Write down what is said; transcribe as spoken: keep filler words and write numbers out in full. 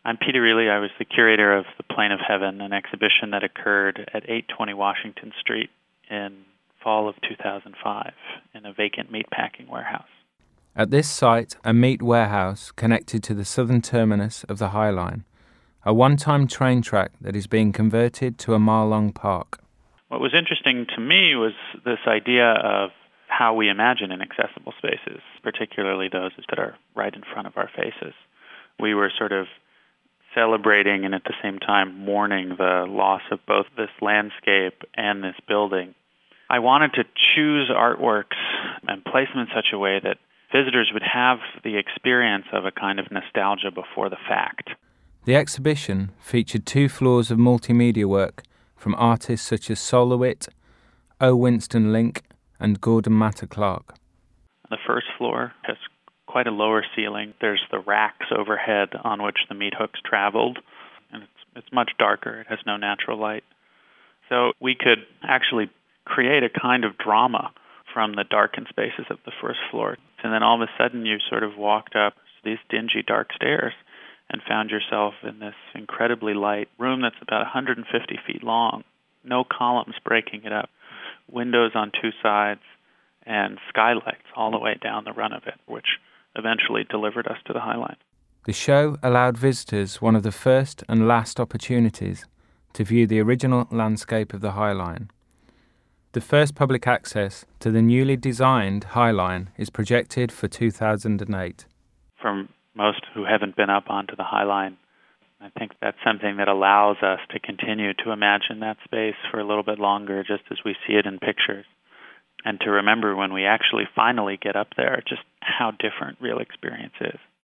I'm Peter Reilly. I was the curator of The Plane of Heaven, an exhibition that occurred at eight twenty Washington Street in fall of two thousand five in a vacant meatpacking warehouse. At this site, a meat warehouse connected to the southern terminus of the High Line, a one-time train track that is being converted to a mile-long park. What was interesting to me was this idea of how we imagine inaccessible spaces, particularly those that are right in front of our faces. We were sort of celebrating and at the same time mourning the loss of both this landscape and this building. I wanted to choose artworks and place them in such a way that visitors would have the experience of a kind of nostalgia before the fact. The exhibition featured two floors of multimedia work from artists such as Solowit, O. Winston Link, and Gordon Matter Clark. The first floor has quite a lower ceiling. There's the racks overhead on which the meat hooks traveled, and it's, it's much darker. It has no natural light. So we could actually create a kind of drama from the darkened spaces of the first floor. And then all of a sudden you sort of walked up these dingy, dark stairs and found yourself in this incredibly light room that's about one hundred fifty feet long, no columns breaking it up, windows on two sides, and skylights all the way down the run of it, which eventually delivered us to the High Line. The show allowed visitors one of the first and last opportunities to view the original landscape of the High Line. The first public access to the newly designed High Line is projected for two thousand eight. For most who haven't been up onto the High Line, I think that's something that allows us to continue to imagine that space for a little bit longer, just as we see it in pictures, and to remember when we actually finally get up there just how different real experience is.